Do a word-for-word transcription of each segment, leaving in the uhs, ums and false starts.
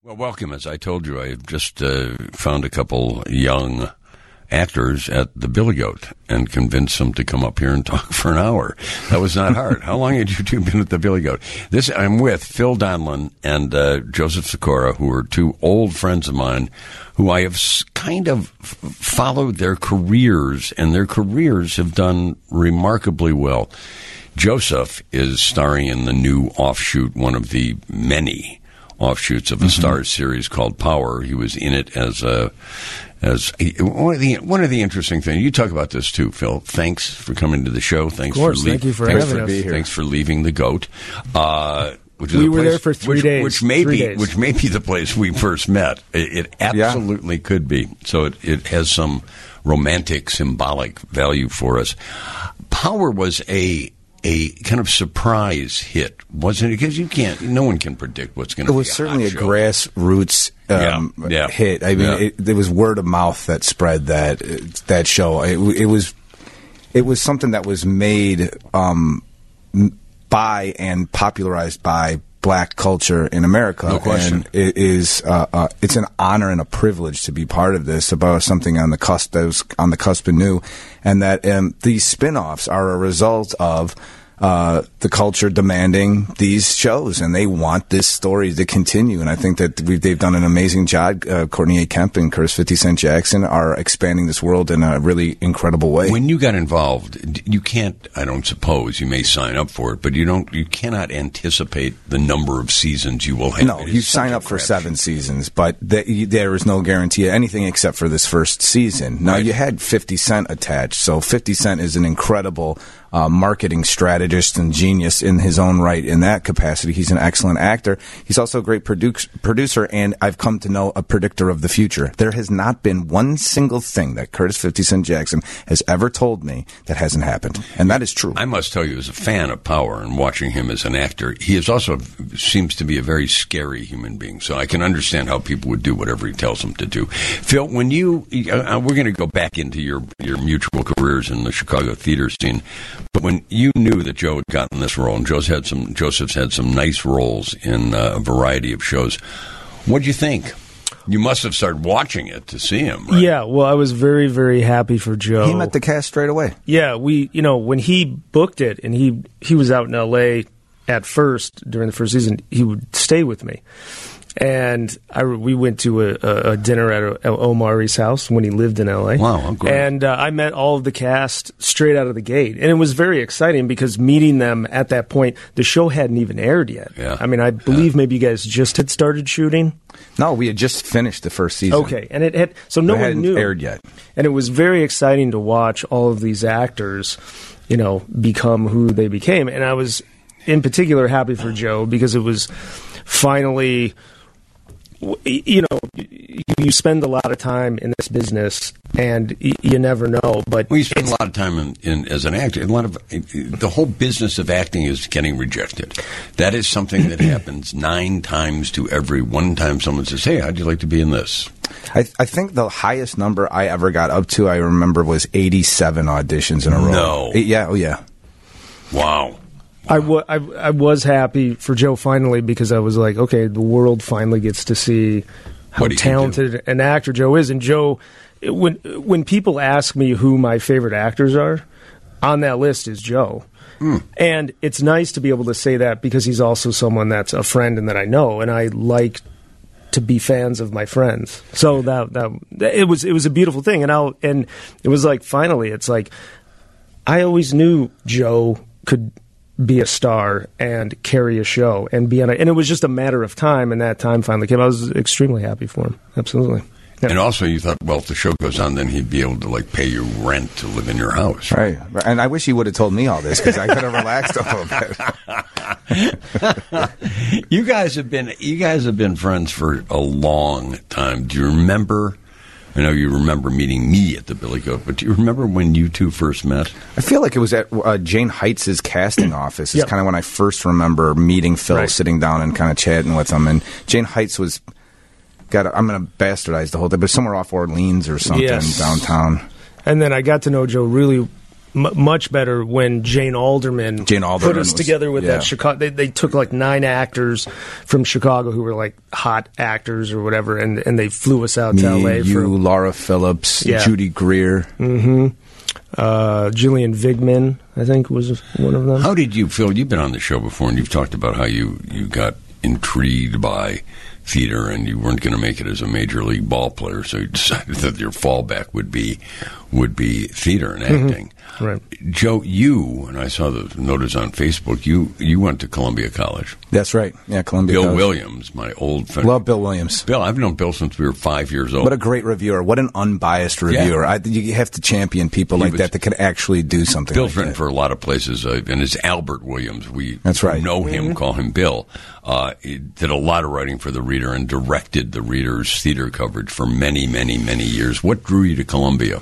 Well, welcome. As I told you, I just uh, found a couple young actors at the Billy Goat and convinced them to come up here and talk for an hour. That was not hard. How long had you two been at the Billy Goat? This I'm with Phil Donlon and uh, Joseph Sikora, who are two old friends of mine who I have kind of followed their careers, and their careers have done remarkably well. Joseph is starring in the new offshoot, one of the many offshoots of a mm-hmm. Starz series called Power. He was in it as a as one of the one of the interesting things. You talk about this too, Phil. Thanks for coming to the show. Thanks of course, for thank you for thanks having for us. Be here. Thanks for leaving the Goat. Uh, which is we a were place, there for three which, days. Which may three be days. which may be the place we first met. It, it absolutely yeah. could be. So it, it has some romantic, symbolic value for us. Power was a. a kind of surprise hit, wasn't it? Because you can't, no one can predict what's going to be. It was a certainly a show. grassroots um, yeah, yeah, hit. I mean, yeah. it, there was word of mouth that spread that that show. It, it was it was something that was made um, by and popularized by Black culture in America. No question. And it is uh, uh, it's an honor and a privilege to be part of this, about something on the cusp that was on the cusp and new, and that um, these spin-offs are a result of uh, the culture demanding these shows, and they want this story to continue. And I think that we've, they've done an amazing job. Uh, Courtney A. Kemp and Curtis fifty Cent Jackson are expanding this world in a really incredible way. When you got involved, you can't, I don't suppose, you may sign up for it, but you don't, you cannot anticipate the number of seasons you will have. No, you sign up for seven seasons, but th- there is no guarantee of anything except for this first season. Now, right. You had fifty Cent attached, so fifty Cent is an incredible Uh, marketing strategist and genius in his own right in that capacity. He's an excellent actor. He's also a great produ- producer, and I've come to know a predictor of the future. There has not been one single thing that Curtis fifty Cent Jackson has ever told me that hasn't happened, and that is true. I must tell you, as a fan of Power and watching him as an actor, he is also seems to be a very scary human being, so I can understand how people would do whatever he tells them to do. Phil, when you, uh, we're going to go back into your, your mutual careers in the Chicago theater scene, but when you knew that Joe had gotten this role, and Joe's had some, Joseph's had some nice roles in uh, a variety of shows, what did you think? You must have started watching it to see him, right? Yeah, well, I was very, very happy for Joe. He met the cast straight away. Yeah, we, you know, when he booked it, and he, he was out in L A at first, during the first season, he would stay with me. And I, we went to a, a dinner at a, Omari's house when he lived in L A. Wow, great. And uh, I met all of the cast straight out of the gate. And it was very exciting because meeting them at that point, the show hadn't even aired yet. Yeah. I mean, I believe yeah. maybe you guys just had started shooting. No, we had just finished the first season. Okay, and it had, so no it one hadn't knew. aired yet. And it was very exciting to watch all of these actors, you know, become who they became. And I was, in particular, happy for Joe because it was finally, you know, you spend a lot of time in this business, and you never know. But well, you spend a lot of time in, in as an actor. A lot of the whole business of acting is getting rejected. That is something that happens nine times to every one time someone says, "Hey, how'd you like to be in this?" I, I think the highest number I ever got up to, I remember, was eighty-seven auditions in a row. No, it, yeah, oh yeah, Wow. wow. I, w- I, I was happy for Joe finally because I was like, okay, the world finally gets to see how talented an actor Joe is. And Joe, when when people ask me who my favorite actors are, on that list is Joe. Mm. And it's nice to be able to say that because he's also someone that's a friend and that I know, and I like to be fans of my friends. So that that it was it was a beautiful thing, and I and it was like finally, it's like I always knew Joe could be a star and carry a show and be on it. And it was just a matter of time, and that time finally came. I was extremely happy for him. Absolutely. Yeah. And also you thought, well, if the show goes on, then he'd be able to, like, pay you rent to live in your house. Right. And I wish he would have told me all this because I could have relaxed a little bit. You guys have been, you guys have been friends for a long time. Do you remember... I know you remember meeting me at the Billy Goat, but do you remember when you two first met? I feel like it was at uh, Jane Heights' casting office. It's yep. kind of when I first remember meeting Phil, right. sitting down and kind of chatting with him. And Jane Heights was, got. I'm going to bastardize the whole thing, but somewhere off Orleans or something, yes. downtown. And then I got to know Joe really m- much better when Jane Alderman, Jane Alderman put us was, together with yeah. that Chicago. They, they took like nine actors from Chicago who were like hot actors or whatever, and, and they flew us out Me, to L A. you, for, Laura Phillips, Yeah. Judy Greer. Mm-hmm. Uh, Gillian Vigman, I think, was one of them. How did you feel? You've been on the show before, and you've talked about how you, you got intrigued by theater, and you weren't going to make it as a major league ball player, so you decided that your fallback would be would be theater and acting. Mm-hmm. Right. Joe, you, and I saw the notice on Facebook, you you went to Columbia College. That's right. Yeah, Columbia Bill College. Williams, my old friend. Love Bill Williams. Bill, I've known Bill since we were five years old. What a great reviewer. What an unbiased reviewer. Yeah. I, you have to champion people He like was- that that can actually do something Bill's like written that. for a lot of places, uh, and it's Albert Williams. We That's right. know him, Mm-hmm. call him Bill. Uh, he did a lot of writing for The Reader and directed The Reader's theater coverage for many, many, many years. What drew you to Columbia?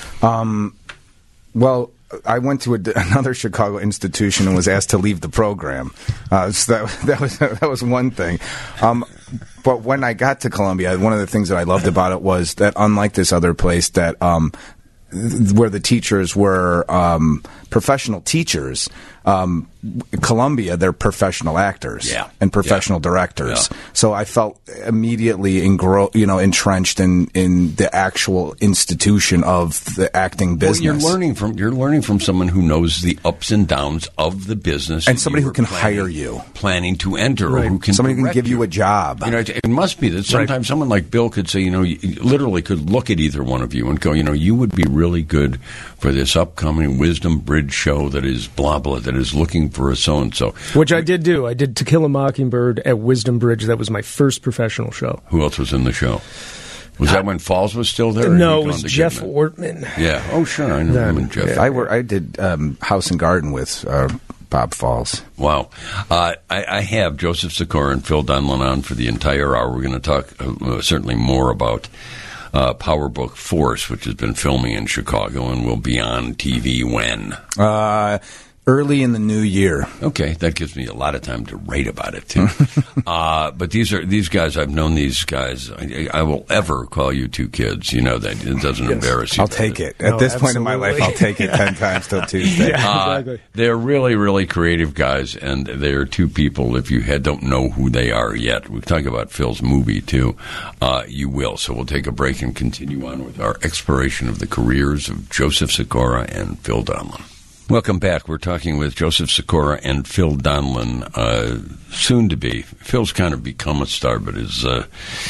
Um, well, I went to a, another Chicago institution and was asked to leave the program. Uh, so that, that was that was one thing. Um, but when I got to Columbia, one of the things that I loved about it was that, unlike this other place, that um, th- where the teachers were um, professional teachers, um, Columbia, they're professional actors Yeah. and professional Yeah. directors. Yeah. So I felt immediately engro- you know, entrenched in, in the actual institution of the acting business. Well, you're learning from you're learning from someone who knows the ups and downs of the business, And that somebody you who were can planning- hire you. planning to enter, or Right. who can Somebody who can direct give you a job. You know, it, it must be that sometimes someone like Bill could say, you know, you you literally could look at either one of you and go, you know, you would be really good for this upcoming Wisdom Bridge show that is blah blah, that is looking for a so and so. Which I did do. I did To Kill a Mockingbird at Wisdom Bridge. That was my first professional show. Who else was in the show? Was that when Falls was still there? or No, had it he was gone to Jeff Goodman? Ortman. Yeah. Oh, sure. I know That- him and Jeff. yeah. I, were, I did um, House and Garden with uh, Bob Falls. Wow. Uh, I, I have Joseph Sikora and Phil Dunlin on for the entire hour. We're going to talk uh, certainly more about uh, Power Book Force, which has been filming in Chicago and will be on T V when? Uh, early in the new year. Okay, that gives me a lot of time to write about it too. uh, but these are these guys. I've known these guys. I, I will ever call you two kids. You know that it doesn't embarrass you. I'll take it. At No, this point in my life, absolutely. I'll take it ten times till Tuesday. Yeah. Uh, Exactly. they're really, really creative guys, and they're two people. If you had, don't know who they are yet, we talk about Phil's movie too. Uh, you will. So we'll take a break and continue on with our exploration of the careers of Joseph Sikora and Phil Donlin. Welcome back. We're talking with Joseph Sikora and Phil Donlin, uh, soon to be. Phil's kind of become a star, but his uh,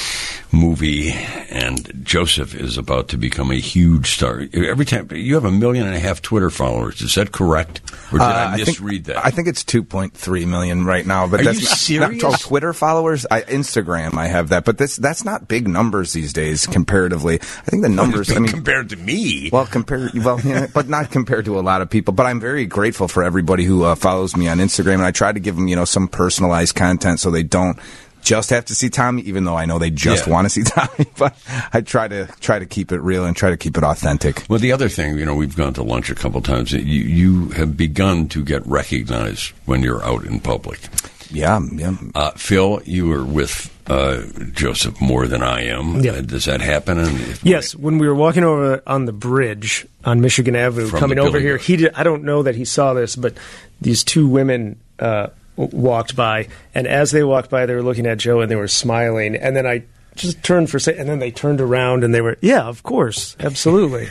movie, and Joseph is about to become a huge star. Every time you have a million and a half Twitter followers, is that correct, or did Uh, I think, misread that? I think it's two point three million right now. But Are that's you not, serious? Not, oh, Twitter followers, I, Instagram, I have that. But this that's not big numbers these days comparatively. I think the numbers. I mean, compared to me. Well, compared, well, yeah, but not compared to a lot of people. But I'm very grateful for everybody who uh, follows me on Instagram, and I try to give them, you know, some personalized content so they don't just have to see Tommy, even though I know they just Yeah. want to see Tommy. But I try to try to keep it real and try to keep it authentic. Well, the other thing, you know, we've gone to lunch a couple times. You, you have begun to get recognized when you're out in public. Yeah, yeah. Uh, Phil, you were with uh, Joseph more than I am. Yeah. Uh, does that happen? And if- Yes, when we were walking over on the bridge on Michigan Avenue, From coming the over building. here, he did, I don't know that he saw this, but these two women uh, w- walked by, and as they walked by, they were looking at Joe and they were smiling, and then I just turned for a second, and then they turned around and they were, yeah, of course, absolutely.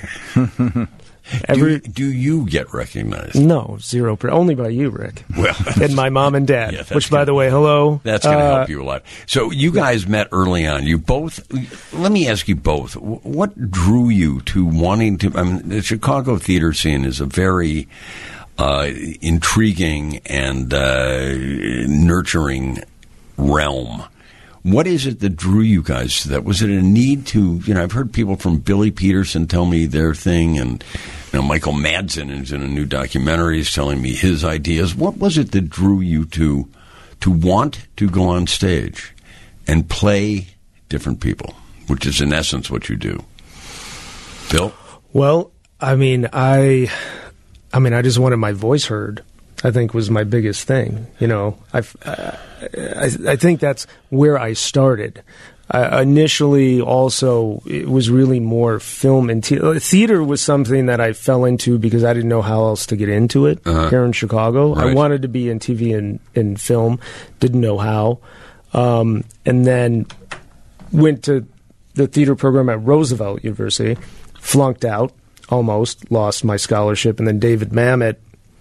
Every do, do you get recognized? no zero, per, only by you, Rick, Well, and my mom and dad. Yeah, that's which, by gonna- the way, hello. That's going to Uh, help you a lot. So you guys met early on. You both. Let me ask you both. wh- What drew you to wanting to? I mean, the Chicago theater scene is a very uh, intriguing and uh, nurturing realm. What is it that drew you guys to that? Was it a need to, you know, I've heard people from Billy Peterson tell me their thing, and, you know, Michael Madsen is in a new documentary is telling me his ideas. What was it that drew you to to want to go on stage and play different people, which is in essence what you do? Bill? Well, I mean, I, I mean, I just wanted my voice heard. I think was my biggest thing. You know, I've, uh, I, I think that's where I started. I, initially, also, it was really more film and te- theater was something that I fell into because I didn't know how else to get into it uh-huh. here in Chicago. Right. I wanted to be in T V and, and film, didn't know how. Um, and then went to the theater program at Roosevelt University, flunked out, almost, lost my scholarship, and then David Mamet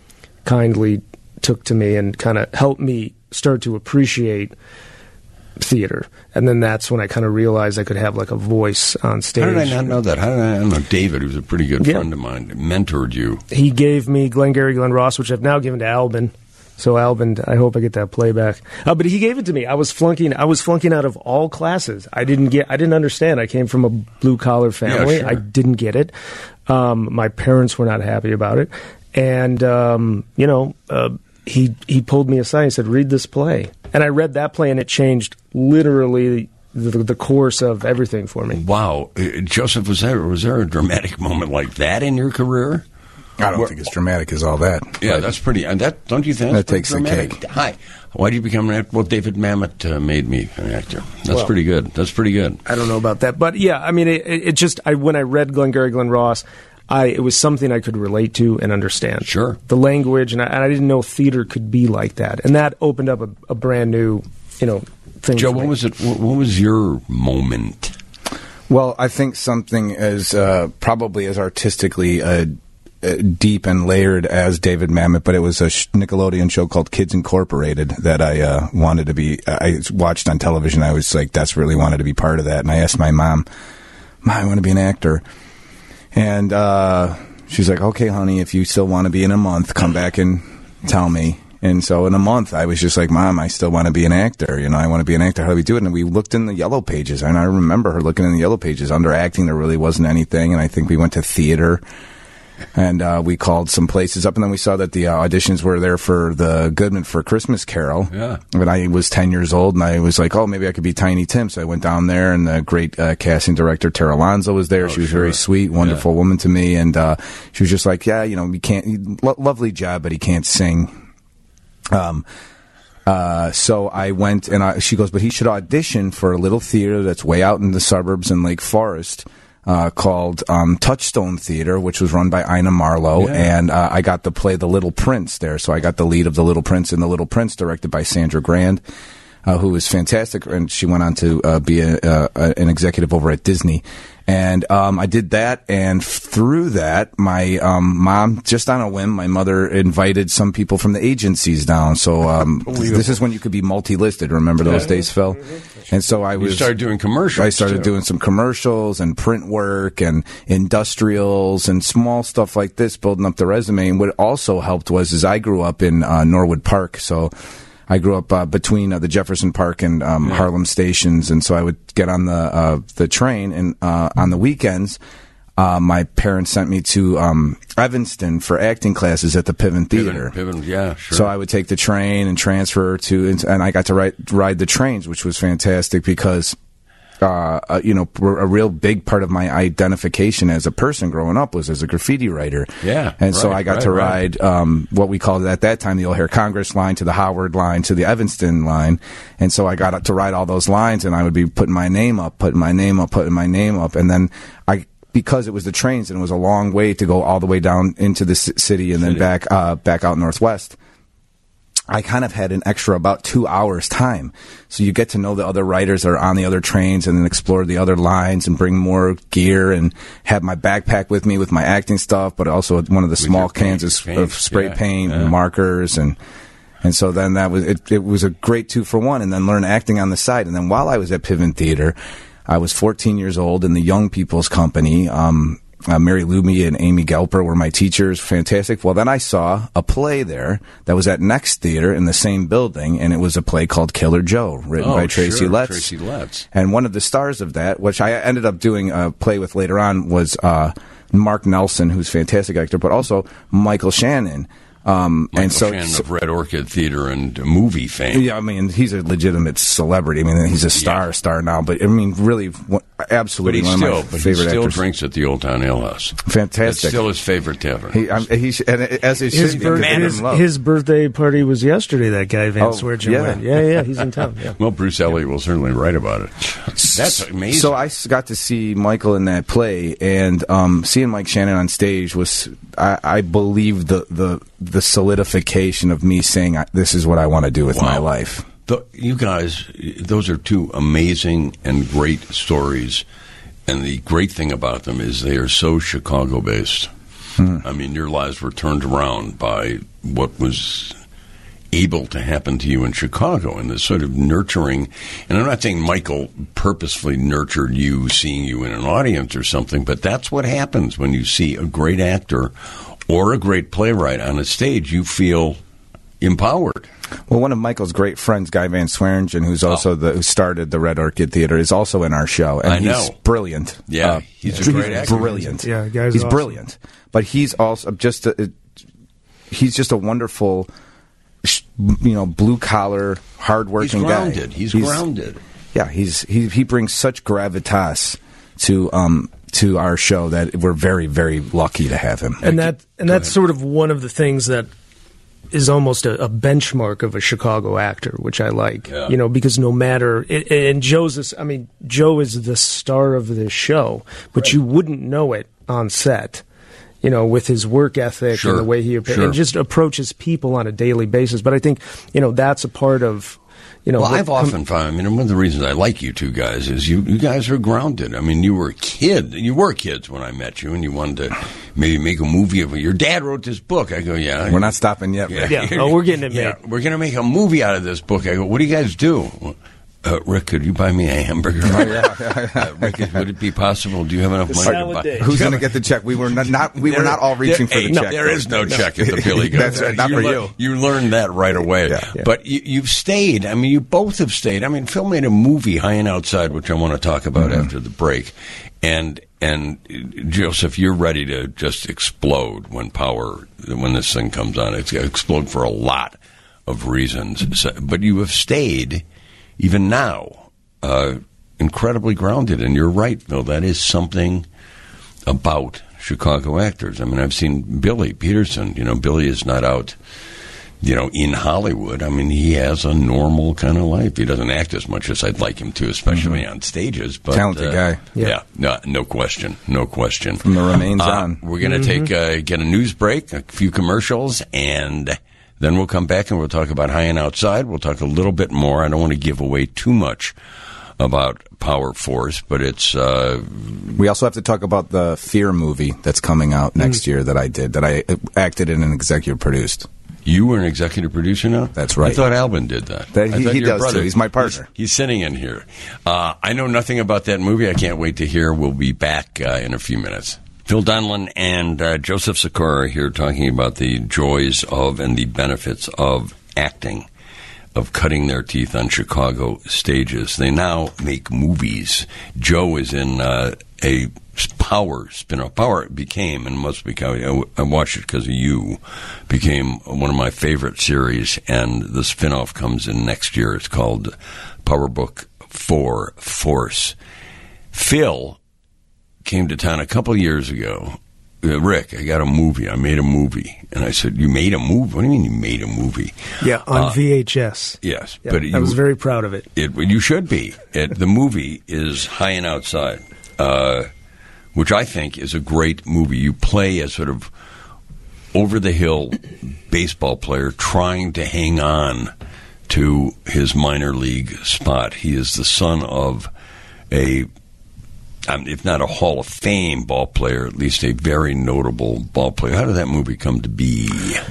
kindly took to me and kind of helped me start to appreciate theater. And then that's when I kind of realized I could have like a voice on stage. How did I not know that? How did I not know David, who's a pretty good yeah. friend of mine, mentored you? He gave me Glengarry Glen Ross, which I've now given to Albin. So Albin, I hope I get that playback. Uh, but he gave it to me. I was flunking. I was flunking out of all classes. I didn't get. I didn't understand. I came from a blue collar family. Yeah, sure. I didn't get it. Um, my parents were not happy about it. And um, you know, uh, he he pulled me aside and said, "Read this play." And I read that play, and it changed literally the, the course of everything for me. Wow, uh, Joseph, was there was there a dramatic moment like that in your career? I don't Where, think it's dramatic as all that. Yeah, that's pretty. And that don't you think that takes dramatic? the cake? Hi, why did you become an actor? Well, David Mamet uh, made me an actor. That's well, pretty good. That's pretty good. I don't know about that, but yeah, I mean, it, it just I when I read Glengarry Glen Ross, I it was something I could relate to and understand. Sure, the language, and I, and I didn't know theater could be like that, and that opened up a, a brand new, you know, thing. Joe, what was it? What was your moment? Well, I think something as uh, probably as artistically uh, uh, deep and layered as David Mamet, but it was a Nickelodeon show called Kids Incorporated that I uh, wanted to be. I watched on television. I was like, desperately wanted to be part of that, and I asked my mom, "Mom, I want to be an actor." And uh, she's like, "Okay, honey, if you still want to be in a month, come back and tell me." And so in a month, I was just like, "Mom, I still want to be an actor. You know, I want to be an actor. How do we do it?" And we looked in the yellow pages, and I remember her looking in the yellow pages. Under acting, there really wasn't anything, and I think we went to theater, and uh, we called some places up, and then we saw that the uh, auditions were there for the Goodman for Christmas Carol. Yeah. When I was ten years old, and I was like, "Oh, maybe I could be Tiny Tim." So I went down there, and the great uh, casting director Tara Alonso was there. Oh, she was sure. very sweet, wonderful yeah. woman to me, and uh, she was just like, "Yeah, you know, we can't. Lo- lovely job, but he can't sing." Um, uh, so I went and I, she goes, but he should audition for a little theater that's way out in the suburbs in Lake Forest, uh, called, um, Touchstone Theater, which was run by Ina Marlowe. Yeah. And, uh, I got to play The Little Prince there. So I got the lead of The Little Prince, and The Little Prince directed by Sandra Grand, uh, who was fantastic. And she went on to, uh, be a, uh, an executive over at Disney. And um, I did that, and through that, my um, mom, just on a whim, my mother invited some people from the agencies down. So um, this is when you could be multi-listed. Remember those yeah. days, Phil? And so I was. You started doing commercials. I started too. doing some commercials and print work and industrials and small stuff like this, building up the resume. And what also helped was, is I grew up in uh, Norwood Park, so. I grew up uh, between uh, the Jefferson Park and um, yeah. Harlem stations, and so I would get on the uh, the train, and uh, on the weekends, uh, my parents sent me to um, Evanston for acting classes at the Piven Theater. Piven, Piven, yeah, sure. So I would take the train and transfer to, and I got to ride, ride the trains, which was fantastic because. Uh, uh, you know, a real big part of my identification as a person growing up was as a graffiti writer. Yeah. And right, so I got right, to right. ride um, what we called at that time the O'Hare Congress line to the Howard line to the Evanston line. And so I got to ride all those lines, and I would be putting my name up, putting my name up, putting my name up. And then I, because it was the trains and it was a long way to go all the way down into the c- city and city. then back, uh, back out northwest. I kind of had an extra about two hours time. So you get to know the other writers that are on the other trains and then explore the other lines and bring more gear and have my backpack with me with my acting stuff, but also one of the with small cans of, paint, of spray yeah, paint yeah. and markers. And, and so then that was, it, it was a great two for one, and then learn acting on the side. And then while I was at Piven Theater, I was fourteen years old in the Young People's Company. Um, Uh, Mary Lumi and Amy Gelper were my teachers. Fantastic. Well, then I saw a play there that was at Next Theater in the same building, and it was a play called Killer Joe, written oh, by Tracy sure. Letts. Tracy Letts. And one of the stars of that, which I ended up doing a play with later on, was uh, Mark Nelson, who's a fantastic actor, but also Michael Shannon. Um, Michael and so, Shannon so, of Red Orchid Theater and movie fame. Yeah, I mean, he's a legitimate celebrity. I mean, he's a star, yeah. star now. But I mean, really, absolutely but he one still, of my but favorite he still actors. drinks at the Old Town Ale House. Fantastic. It's still his favorite tavern. He, I'm, he, and as he His, should be, birth- man his, in love. his birthday party was yesterday, that guy, Van Oh, Swergen yeah. went. Yeah, yeah, he's in town. Yeah. Well, Bruce Elliott will certainly write about it. That's amazing. So I s- got to see Michael in that play, and um, seeing Mike Shannon on stage was, I, I believe, the, the the solidification of me saying, this is what I want to do with Wow. my life. The, you guys, those are two amazing and great stories. And the great thing about them is they are so Chicago-based. Hmm. I mean, your lives were turned around by what was able to happen to you in Chicago, and this sort of nurturing. And I'm not saying Michael purposefully nurtured you, seeing you in an audience or something, but that's what happens when you see a great actor or a great playwright on a stage. You feel empowered. Well, one of Michael's great friends, Guy Van Swearingen, who's also Oh. the who started the Red Orchid Theater, is also in our show, and I know. he's brilliant. Yeah, he's a great actor. Brilliant. Yeah, guy's he's awesome. brilliant. But he's also just a, he's just a wonderful, you know, blue collar, hardworking He's guy. grounded. He's, he's grounded. Yeah, he's he he brings such gravitas to um to our show that we're very very lucky to have him. And that and Go that's ahead. sort of one of the things that is almost a, a benchmark of a Chicago actor, which I like. Yeah. You know, because no matter it, and Joe's this, I mean, Joe is the star of this show, but Right. you wouldn't know it on set. You know, with his work ethic Sure. and the way he Sure. and just approaches people on a daily basis. But I think, you know, that's a part of, you know. Well, what I've com- often found, I mean, one of the reasons I like you two guys is you, you guys are grounded. I mean, you were a kid. You were kids when I met you, and you wanted to maybe make a movie of it. Your dad wrote this book. I go, yeah. We're not stopping yet. Rick. Yeah. Oh, we're getting it Yeah, made. we're going to make a movie out of this book. I go, what do you guys do? Uh, Rick, could you buy me a hamburger? Oh, yeah, yeah, yeah. Uh, Rick, would it be possible? Do you have enough money to salad buy? day. Who's going to get the check? We were not, not we were not all reaching There- for the hey, check. There is no check at the Billy Goat. That's right, not you for lear- you. You learned that right away. Yeah. Yeah. But you, you've stayed. I mean, you both have stayed. I mean, Phil made a movie, High and Outside, which I want to talk about Mm-hmm. after the break. And and Joseph, you're ready to just explode when Power, when this thing comes on. It's going to explode for a lot of reasons. So, but you have stayed, even now, uh, incredibly grounded. And you're right, Phil. That is something about Chicago actors. I mean, I've seen Billy Peterson. You know, Billy is not out, you know, in Hollywood. I mean, he has a normal kind of life. He doesn't act as much as I'd like him to, especially mm-hmm. on stages. But, Talented uh, guy. Yeah, Yeah. no, no question. No question. From the remains uh, on. We're going to Mm-hmm. take uh, get a news break, a few commercials, and then we'll come back and we'll talk about High and Outside. We'll talk a little bit more. I don't want to give away too much about Power Force, but it's... Uh, We also have to talk about the Fear movie that's coming out next Mm. year that I did, that I acted in and executive produced. You were an executive producer now? That's right. I thought Albin did that. That- I he- thought he your does, brother- too. He's my partner. He's, he's sitting in here. Uh, I know nothing about that movie. I can't wait to hear. We'll be back uh, in a few minutes. Phil Donlon and uh, Joseph Sikora are here talking about the joys of and the benefits of acting, of cutting their teeth on Chicago stages. They now make movies. Joe is in uh, a Power spin-off. Power became, and must become, I watched it because of you, became one of my favorite series, and the spin-off comes in next year. It's called Power Book four Force. Phil came to town a couple years ago. Uh, Rick, I got a movie. I made a movie. And I said, you made a movie? What do you mean you made a movie? Yeah, on Uh, V H S. Yes. Yeah, but I you, was very proud of it. It, you should be. It, the movie is High and Outside, uh, which I think is a great movie. You play a sort of over-the-hill baseball player trying to hang on to his minor league spot. He is the son of a, um, if not a Hall of Fame ball player, at least a very notable ball player. How did that movie come to be?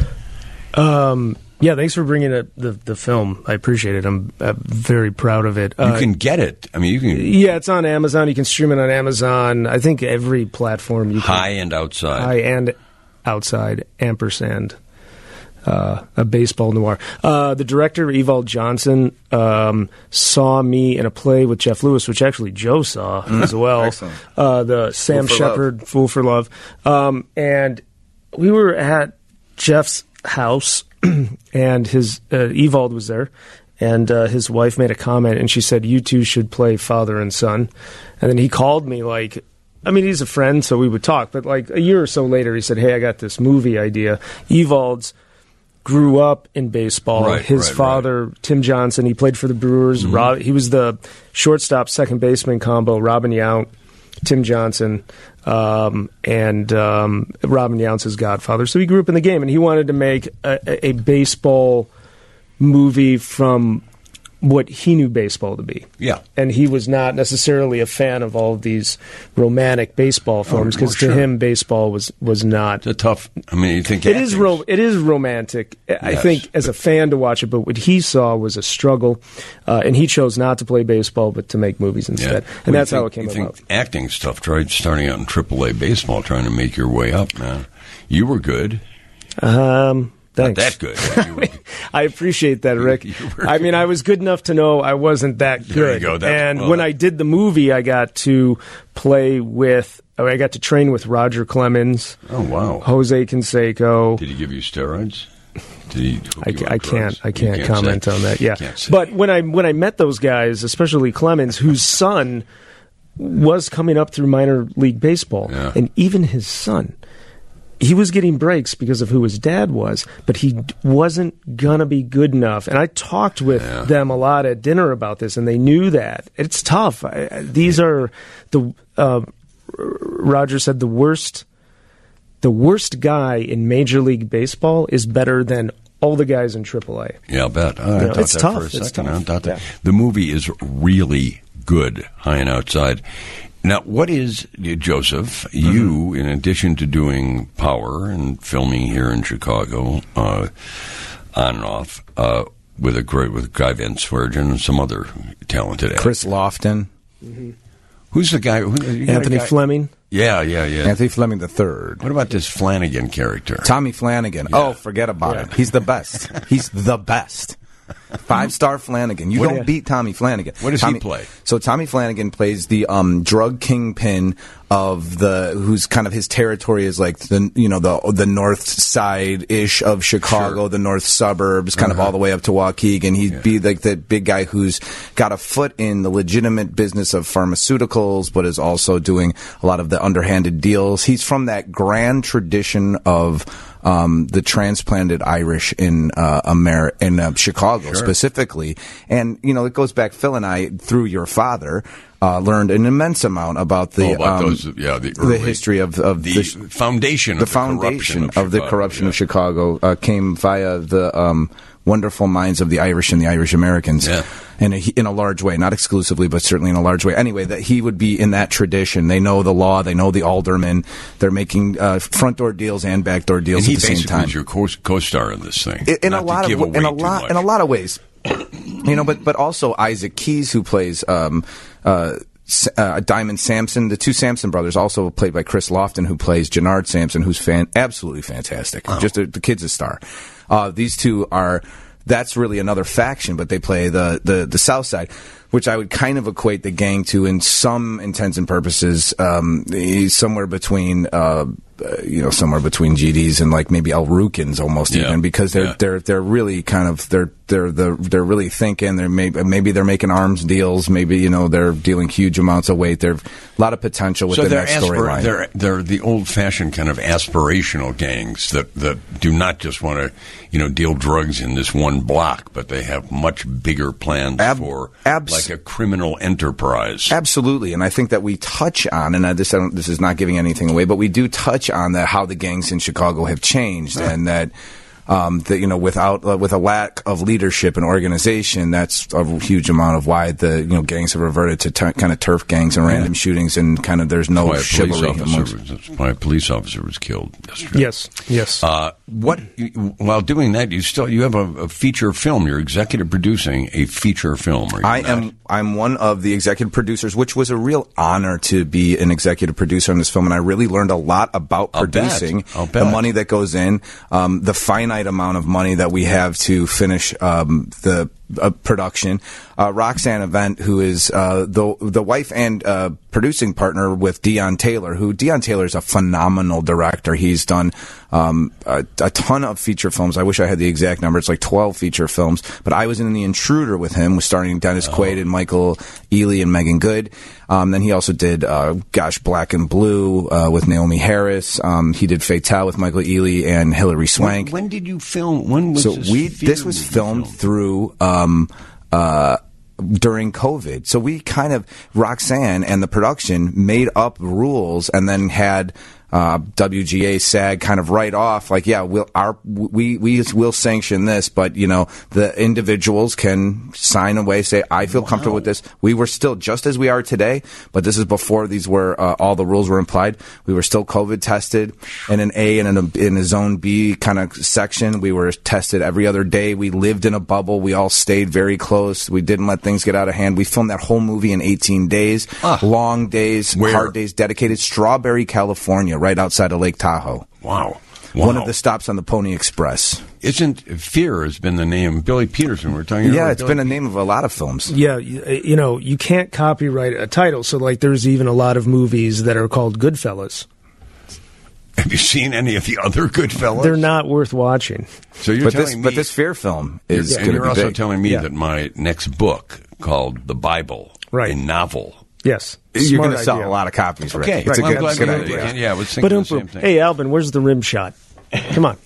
Um, yeah, thanks for bringing it, the the film. I appreciate it. I'm, I'm very proud of it. You Uh, can get it. I mean, you can... yeah, it's on Amazon. You can stream it on Amazon. I think every platform you can. High and Outside. High and Outside, ampersand. Uh, a baseball noir. Uh, the director, Evald Johnson, um, saw me in a play with Jeff Lewis, which actually Joe saw as well. Excellent. Uh, the Sam Fool for Shepard, Fool for Love. Um, and we were at Jeff's house, and his uh, Evald was there, and uh, his wife made a comment, and she said, "You two should play father and son." And then he called me like, I mean, he's a friend, so we would talk. But like a year or so later, he said, "Hey, I got this movie idea." Evalds grew up in baseball. Right, his right, father, right. Tim Johnson, he played for the Brewers. Mm-hmm. Rob, he was the shortstop, second baseman combo. Robin Yount, Tim Johnson, um, and um, Robin Yount's his godfather. So he grew up in the game, and he wanted to make a, a, a baseball movie from what he knew baseball to be. Yeah. And he was not necessarily a fan of all of these romantic baseball films, because oh, well, to sure. him, baseball was, was not... It's a tough... I mean, you think... It is, ro- it is romantic, I Yes, think, as a fan to watch it, but what he saw was a struggle, uh, and he chose not to play baseball, but to make movies instead. Yeah. And Well, that's think, how it came you about. Think acting's tough, right? Starting out in triple A baseball, trying to make your way up, man. You were good. Um... Thanks. Not that good. But you were, I appreciate that, Rick. You were I mean, I was good enough to know I wasn't that good. There you go. That's, and well, when that, I did the movie, I got to play with, I got to train with Roger Clemens. Oh, wow. Jose Canseco. Did he give you steroids? Did he hook I, you I on can't. drugs? I can't, can't comment say. on that. Yeah, Can't say. but when I when I met those guys, especially Clemens, whose son was coming up through minor league baseball, Yeah. and even his son, he was getting breaks because of who his dad was, but he d- wasn't gonna be good enough. And I talked with Yeah. them a lot at dinner about this, and they knew that it's tough. I, I- these are the uh, Roger said the worst. The worst guy in Major League Baseball is better than all the guys in triple A. Yeah, I'll bet. Oh, I You know, thought it's that tough. for a It's second. tough. I thought that. Yeah. The movie is really good, High and Outside. Now, what is, Joseph, you, in addition to doing Power and filming here in Chicago, uh, on and off, uh, with a great, with Guy Van Swergen and some other talented actors. Chris Lofton. Mm-hmm. Who's the guy? Who, you got a Anthony guy- Fleming. Yeah, yeah, yeah. Anthony Fleming the third. What about this Flanagan character? Tommy Flanagan. Yeah. Oh, forget about Yeah. it. He's the best. He's the best. Five star Flanagan. You What- don't beat Tommy Flanagan. What does Tommy, he play? So Tommy Flanagan plays the um, drug kingpin of the whose kind of his territory is like the you know the the north side ish of Chicago, Sure. the north suburbs, kind Uh-huh. of all the way up to Waukegan. He'd Yeah. be like the big guy who's got a foot in the legitimate business of pharmaceuticals, but is also doing a lot of the underhanded deals. He's from that grand tradition of um, the transplanted Irish in uh, Amer- in uh, Chicago Sure. specifically, and you know it goes back. Phil and I, through your father, uh, learned an immense amount about the Oh, about um, those, yeah, the, early, history of of the, the, foundation the of the foundation corruption of, the Chicago, corruption yeah. of Chicago uh, came via the um, wonderful minds of the Irish and the Irish Americans, Yeah. in a, in a large way, not exclusively, but certainly in a large way. Anyway, that he would be in that tradition. They know the law, they know the aldermen. They're making uh, front door deals and back door deals And he at the same basically time. is your co- co-star in this thing. In, in Not a to lot give of away in a too lot much. in a lot of ways, you know. But but also Isaac Keys, who plays um, uh, S- uh, Diamond Sampson, the two Sampson brothers, also played by Chris Lofton, who plays Jannard Sampson, who's fan absolutely fantastic. Just a, the kid's a star. Uh, these two are. That's really another faction, but they play the, the, the South Side, which I would kind of equate the gang to, in some intents and purposes, um, he's somewhere between, uh, uh, you know, somewhere between G Ds and like maybe El Rukins almost Yeah. even, because they're Yeah. they're they're really kind of they're they're the they're really thinking. They're maybe maybe they're making arms deals. Maybe you know they're dealing huge amounts of weight. There's a lot of potential So within they're, that aspir- storyline. they're they're the old-fashioned kind of aspirational gangs that, that do not just want to, you know, deal drugs in this one block, but they have much bigger plans Ab- for abs- like a criminal enterprise. Absolutely, and I think that we touch on, and I, this I don't, this is not giving anything away, but we do touch on that how the gangs in Chicago have changed, and that. Um, that you know, without uh, with a lack of leadership and organization, that's a huge amount of why the you know gangs have reverted to t- kind of turf gangs and random shootings, and kind of there's no Why a police chivalry officer amongst. was, that's why a police officer was killed yesterday. Yes, yes. Uh, what while doing that, you still you have a, a feature film. You're executive producing a feature film. Are you I not? am. I'm one of the executive producers, which was a real honor to be an executive producer on this film, and I really learned a lot about I'll bet. producing, I'll bet. the money that goes in, um, the finite amount of money that we have to finish um, the uh, production. Uh, Roxanne Avent, who is uh, the the wife and uh, producing partner with Deon Taylor, who Deon Taylor is a phenomenal director. He's done um, a, a ton of feature films. I wish I had the exact number. It's like twelve feature films. But I was in The Intruder with him, starring Dennis oh. Quaid and Michael Ealy and Megan Good. Um, then he also did, uh, gosh, Black and Blue uh, with Naomi Harris. Um, he did Fatale with Michael Ealy and Hilary Swank. When, when did you film? When was so this? we this was filmed film? through um, uh, during COVID. So we kind of Roxanne and the production made up rules and then had. Uh, W G A, SAG kind of write off, like, yeah, we'll, our, we, we will sanction this, but, you know, the individuals can sign away, say, I feel wow. comfortable with this. We were still just as we are today, but this is before these were, uh, all the rules were implied. We were still COVID tested in an A and in a, in a zone B kind of section. We were tested every other day. We lived in a bubble. We all stayed very close. We didn't let things get out of hand. We filmed that whole movie in eighteen days, ah. long days, Where? hard days, dedicated. Strawberry, California. Right outside of Lake Tahoe. Wow. wow. One of the stops on the Pony Express. Isn't Fear has been the name? Billy Peterson, we're talking about. Yeah, it's Billy been the name of a lot of films. Yeah, you, you know, you can't copyright a title. So, like, there's even a lot of movies that are called Goodfellas. Have you seen any of the other Goodfellas? They're not worth watching. So you're but telling this, me, but this Fear film is yeah, going to be You're also big. telling me yeah. that my next book, called The Bible, right. a novel. Yes. You're going to sell idea. a lot of copies, Rick. Okay. It's right. a good, well, good glad idea. Yeah. yeah, I was thinking the same thing. Hey, Alvin, where's the rim shot? Come on.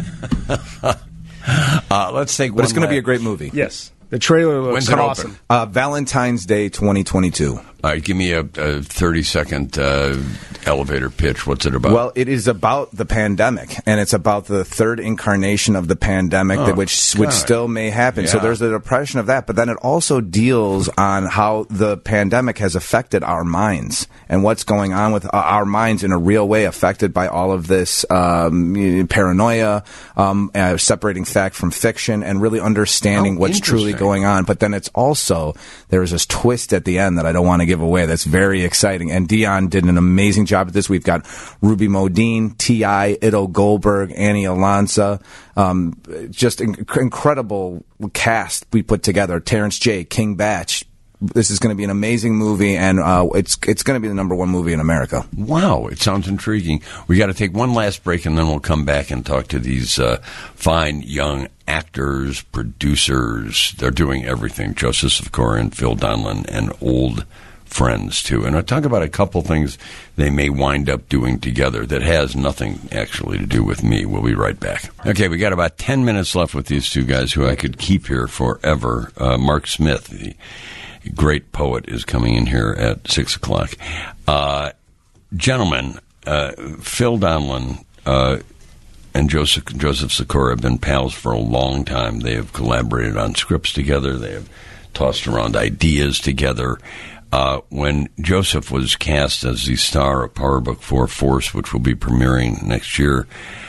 uh, let's take but one it's going to be a last- great movie. Yes. The trailer looks When's it awesome. open? Uh, Valentine's Day twenty twenty-two. All right, give me a, a thirty-second uh, elevator pitch. What's it about? Well, it is about the pandemic, and it's about the third incarnation of the pandemic, Oh, that which which God. still may happen. So Yeah. there's a depression of that, but then it also deals on how the pandemic has affected our minds and what's going on with our minds in a real way, affected by all of this um, paranoia, um, uh, separating fact from fiction, and really understanding Oh, what's truly interesting. going on. But then it's also, there's this twist at the end that I don't want to give away that's very exciting. And Deon did an amazing job at this. We've got Ruby Modine, T I, Ido Goldberg, Annie Alonso. Um, just inc- incredible cast we put together. Terrence J, King Batch. This is going to be an amazing movie, and uh, it's it's going to be the number one movie in America. Wow, it sounds intriguing. We got to take one last break, and then we'll come back and talk to these uh, fine young actors, producers. They're doing everything. Joseph Sikora and Phil Donlon, and old friends, too. And I'll talk about a couple things they may wind up doing together that has nothing actually to do with me. We'll be right back. Okay, we got about ten minutes left with these two guys who I could keep here forever. Uh, Mark Smith, the great poet, is coming in here at six o'clock. Uh, gentlemen, uh, Phil Donlon uh, and Joseph, Joseph Sikora have been pals for a long time. They have collaborated on scripts together. They have tossed around ideas together. Uh, when Joseph was cast as the star of Power Book four Force, which will be premiering next year,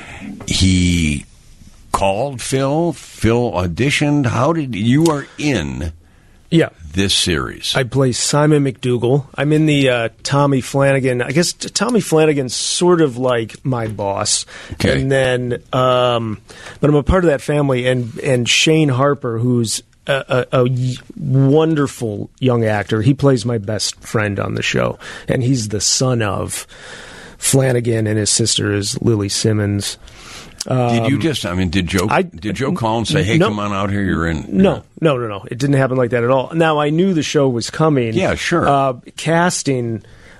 he called Phil. Phil auditioned. How did you are in? Yeah. This series. I play Simon McDougal. I'm in the uh, Tommy Flanagan. I guess t- Tommy Flanagan's sort of like my boss. Okay. And then, um, but I'm a part of that family. And, and Shane Harper, who's a, a, a wonderful young actor, he plays my best friend on the show. And he's the son of Flanagan, and his sister is Lily Simmons. Um, did you just, I mean, did Joe, I, did Joe call and say, hey, no, come on out here, you're in? No, no, no, no. It didn't happen like that at all. Now, I knew the show was coming. Yeah, sure. Uh, casting,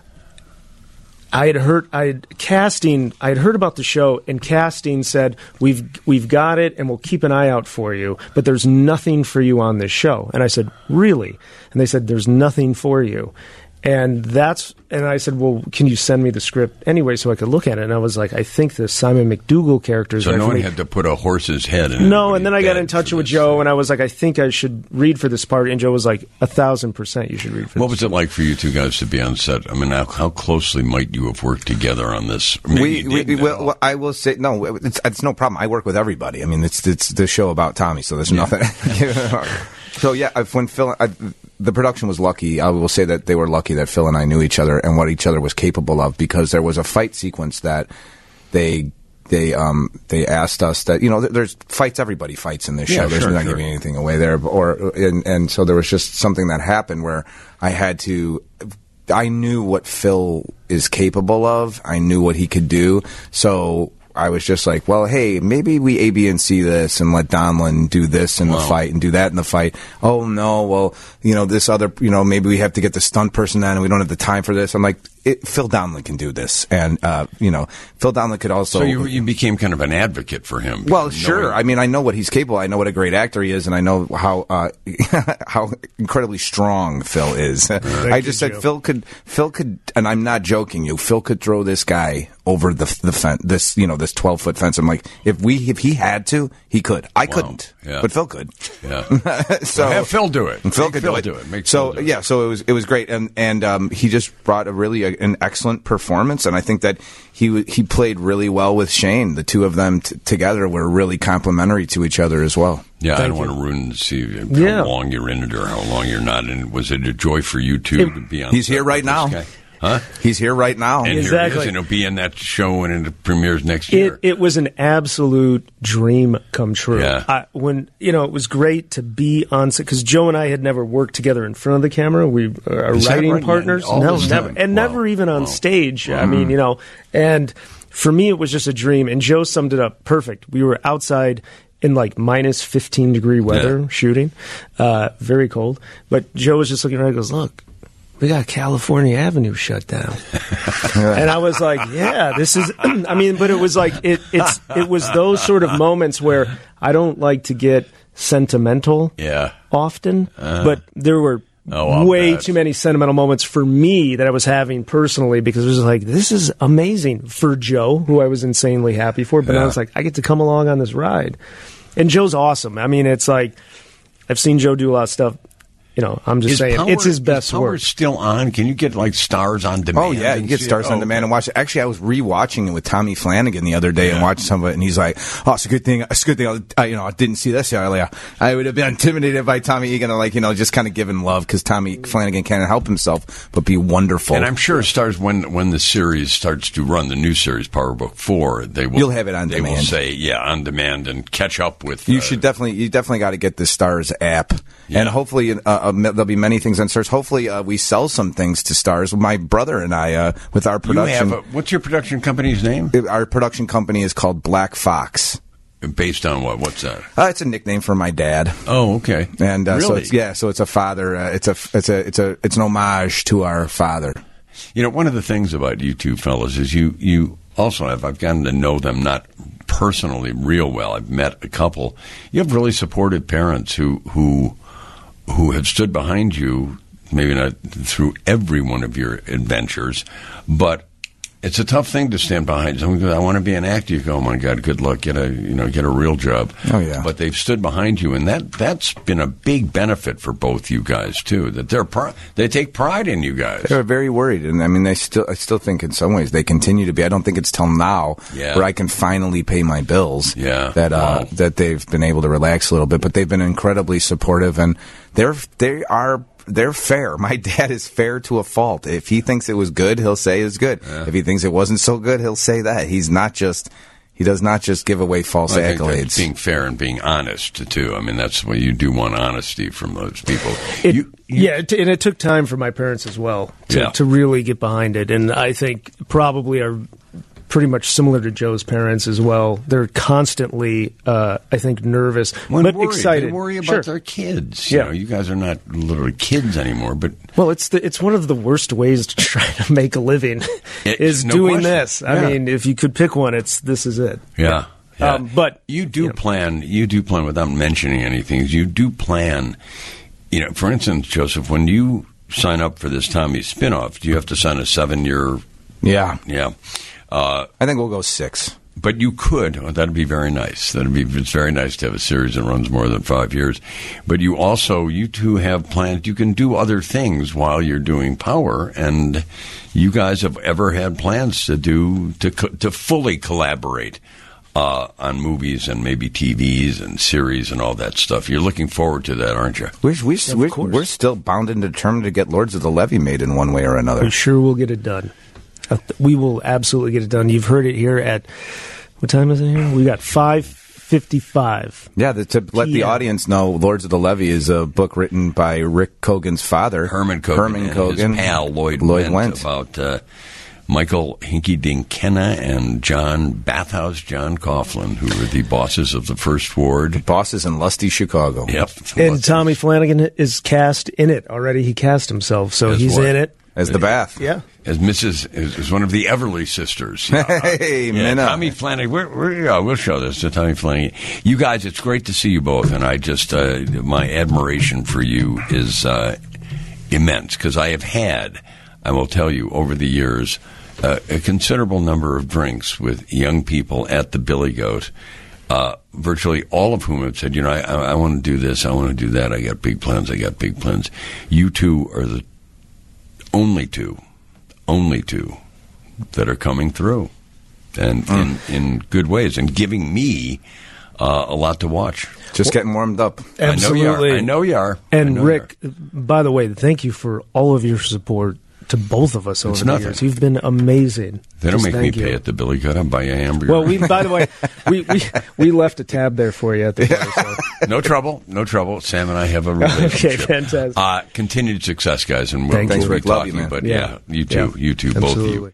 I had heard, I had casting, I had heard about the show, and casting said, we've, we've got it, and we'll keep an eye out for you, but there's nothing for you on this show. And I said, really? And they said, there's nothing for you. And that's, and I said, well, can you send me the script anyway so I could look at it? And I was like, I think the Simon McDougal character is So right no for one me. had to put a horse's head in it. No, and then I got in touch with Joe, thing. and I was like, I think I should read for this part. And Joe was like, a thousand percent you should read for what this. What was it like for you two guys to be on set? I mean, how, how closely might you have worked together on this? Maybe We, you we, didn't we at all. well, I will say no. It's, it's no problem. I work with everybody. I mean, it's it's the show about Tommy, so there's Yeah. nothing. So yeah, if- when Phil, I, the production was lucky. I will say that they were lucky that Phil and I knew each other and what each other was capable of, because there was a fight sequence that they they um, they asked us that, you know, there's fights, everybody fights in this yeah, show. There's sure, not sure. giving anything away there. Or and, and so there was just something that happened where I had to, I knew what Phil is capable of. I knew what he could do. So I was just like, well, hey, maybe we A, B, and C this and let Donlin do this in wow. the fight and do that in the fight. Oh, no, well, you know, this other, you know, maybe we have to get the stunt person in and we don't have the time for this. I'm like, it, Phil Donlin can do this. And, uh, you know, Phil Donlin could also... So you, you became kind of an advocate for him. Well, sure. I mean, I know what he's capable. I know what a great actor he is, and I know how uh, how incredibly strong Phil is. I just said Joe. Phil could, Phil could, and I'm not joking you, Phil could throw this guy over the the fence, this, you know, this twelve foot fence. I'm like, if we, if he had to, he could. I Wow. couldn't, Yeah. but Phil could. Yeah. So have Phil do it. Phil Make could Phil do it. do it. Make so Phil do it. yeah, so it was it was great, and and um, he just brought a really a, an excellent performance, and I think that he w- he played really well with Shane. The two of them t- together were really complementary to each other as well. Yeah, Thank I don't you. want to ruin see how Yeah. long you're in it or how long you're not in it. Was it a joy for you two It- to be on? He's set here right with this now. guy? Huh? He's here right now. And here he Exactly. is, and he'll be in that show when it premieres next year. It, it was an absolute dream come true. Yeah. I, when you know, it was great to be on set because Joe and I had never worked together in front of the camera. We are Is that writing right? partners, All no, this never, time? and Wow. never even on Wow. stage. I mean, you know, and for me, it was just a dream. And Joe summed it up perfect. We were outside in like minus fifteen degree weather Yeah. shooting, uh, very cold. But Joe was just looking around and goes, "Look, we got California Avenue shut down." And I was like, yeah, this is, I mean, but it was like, it, it's, it was those sort of moments where I don't like to get sentimental Yeah. often, but there were Oh, I'll way bet. too many sentimental moments for me that I was having personally because it was like, this is amazing for Joe, who I was insanely happy for, but Yeah. I was like, I get to come along on this ride. And Joe's awesome. I mean, it's like, I've seen Joe do a lot of stuff. You know, I'm just Is saying, Power- it's his best is Power work. still on? Can you get like Stars on Demand? Oh yeah, you and get see it? Stars Oh, on Demand and okay. watch it. Actually, I was rewatching it with Tommy Flanagan the other day and Yeah. watching some of it, and he's like, "Oh, it's a good thing. It's a good thing. I, you know, I didn't see this earlier. I would have been intimidated by Tommy Egan, and like, you know, just kind of give him love because Tommy Flanagan can't help himself but be wonderful." And I'm sure Stars when when the series starts to run, the new series Power Book Four, they will You'll have it on they will demand. say yeah on demand and catch up with. You uh, should definitely, you definitely got to get the Stars app, Yeah. and hopefully uh, uh, there'll be many things on Stars. Hopefully, uh, we sell some things to Stars. My brother and I, uh, with our You production, have a, what's your production company's name? our production company is called Black Fox. Based on what? What's that? Uh, it's a nickname for my dad. Oh, okay. And uh, so Really? it's yeah, so it's a father. Uh, it's a it's a it's a it's an homage to our father. You know, one of the things about you two fellas is you you also have. I've gotten to know them not personally real well. I've met a couple. You have really supportive parents who who who have stood behind you. Maybe not through every one of your adventures, but it's a tough thing to stand behind someone because I want to be an actor. You go, oh my God, good luck, get a you know get a real job. Oh, yeah. But they've stood behind you, and that that's been a big benefit for both you guys too. That they're pri- they take pride in you guys. They're very worried, and I mean, they still I still think in some ways they continue to be. I don't think it's till now Yeah. where I can finally pay my bills. Yeah. that uh, Wow. that they've been able to relax a little bit, but they've been incredibly supportive, and they're they are. They're fair. My dad is fair to a fault. If he thinks it was good, he'll say it's good. Yeah. If he thinks it wasn't so good, he'll say that. He's not just he does not just give away false I think that's accolades. being fair and being honest too. I mean, that's what you do want honesty from those people. It, You- yeah, it, and it took time for my parents as well to, Yeah. to really get behind it, and I think probably are pretty much similar to Joe's parents as well. They're constantly, uh, I think, nervous When but worried, excited. They worry about Sure. their kids. You Yeah. know, you guys are not literally kids anymore, but Well, it's the, it's one of the worst ways to try to make a living It- is no doing question. this. I Yeah. mean, if you could pick one, it's this is it. yeah. yeah. Um, but, you do you know. plan. You do plan without mentioning anything. You do plan. You know, for instance, Joseph, when you sign up for this Tommy spinoff, do you have to sign a seven-year? yeah, Yeah. Uh, I think we'll go six. But you could. Oh, that'd be very nice. That'd be. It's very nice to have a series that runs more than five years. But you also, you two have plans. You can do other things while you're doing Power. And you guys have ever had plans to do to co- to fully collaborate uh, on movies and maybe T Vs and series and all that stuff. You're looking forward to that, aren't you? We're, we, Of we're, course. we're still bound and determined to get Lords of the Levee made in one way or another. We sure will get it done. Uh, We will absolutely get it done. You've heard it here at What time is it here? We got five fifty-five. Yeah, the, to let the audience know, Lords of the Levee is a book written by Rick Cogan's father, Herman Cogan, Herman and Cogan, his pal Lloyd, Lloyd Wendt, Wendt. about uh, Michael Hinky Dinkenna and John Bathhouse, John Coughlin, who were the bosses of the First Ward. Bosses in lusty Chicago. Yep. And Tommy Flanagan is cast in it already. He cast himself, so As he's what? in it. As the Bath. Yeah. As Missus as, as one of the Everly sisters. Yeah. Hey, yeah, Minna. Tommy Flanagan. We're, we're, yeah, we'll show this to Tommy Flanagan. You guys, it's great to see you both, and I just uh, my admiration for you is uh, immense because I have had, I will tell you, over the years, uh, a considerable number of drinks with young people at the Billy Goat. Uh, virtually all of whom have said, you know, I, I, I want to do this, I want to do that. I got big plans. I got big plans. You two are the only two. Only two that are coming through, and mm. in, in good ways, and giving me uh, a lot to watch. Just getting warmed up. Absolutely. I know you are. I know you are. And know Rick, you are. by the way, thank you for all of your support to both of us over It's the nothing. years. You've been amazing. They don't Just make me thank pay you. at the Billy Goat. I'll buy you a hamburger. Well, we by the way, we, we we left a tab there for you at the bar. So. no trouble, no trouble. Sam and I have a relationship. Okay, fantastic. Uh, continued success, guys, and we'll, Thanks, we'll Rick. be Love talking. you, man. But Yeah. yeah, you too, Yeah. you too, both of you. Absolutely.